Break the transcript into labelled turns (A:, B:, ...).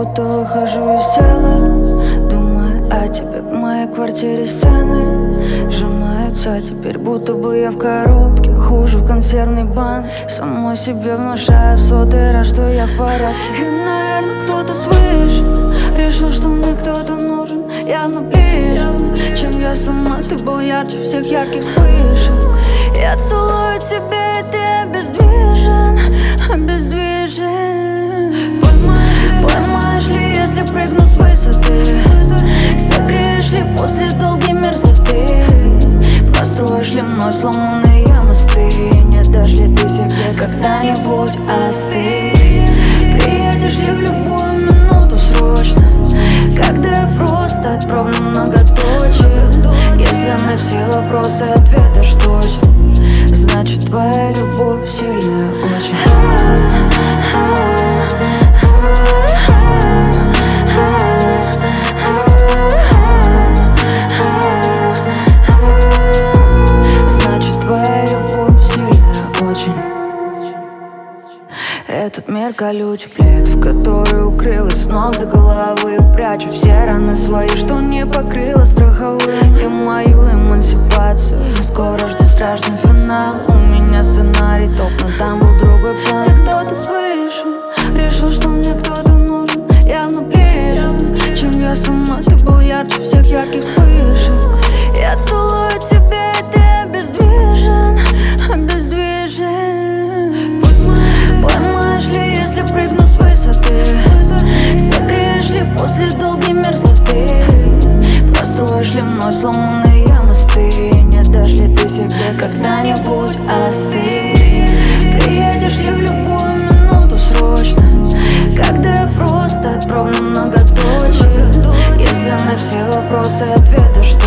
A: будто выхожу из тела, думая о тебе. В моей квартире сцены сжимаются теперь, будто бы я в коробке, хуже в консервной банке. Самой себе внушаю в сотый раз, что я в порядке. И, наверное, кто-то свыше решил, что мне кто-то нужен явно ближе, чем я сама. Ты был ярче всех ярких вспышек. Я целую тебя, и ты обездвижен, обездвижен. Поймаешь ли, если прыгну с высоты? Согреешь ли после долгой мерзлоты? Построишь ли мной сломанные мосты? Не дашь ли ты себе когда-нибудь остыть? Приедешь ли в любую минуту срочно, когда я просто отправлю многоточие? Если на все вопросы ответишь точно, значит твоя любовь сильная очень. Значит твоя любовь сильная очень. Этот мир колючий плед, в который укрылась с ног до головы. Прячу все раны свои, что не покрыла страховым. И мою эмансипацию я скоро жду страшный финал. У меня сценарий топ, но там был другой план. Где кто-то свыше решил, что мне кто-то нужен явно ближе, чем я сама. Ты был ярче всех ярких вспышек. Я целую тебя, и ты обездвижен, обездвижен. Поймаешь ли, если прыгну с высоты? Согреешь ли после долгой мерзлоты? Построишь ли мной сломанные мосты? Не дашь ли ты себе когда-нибудь остыть? Приедешь ли в любую минуту срочно, когда я просто отправлю многоточие? Если на все вопросы ответишь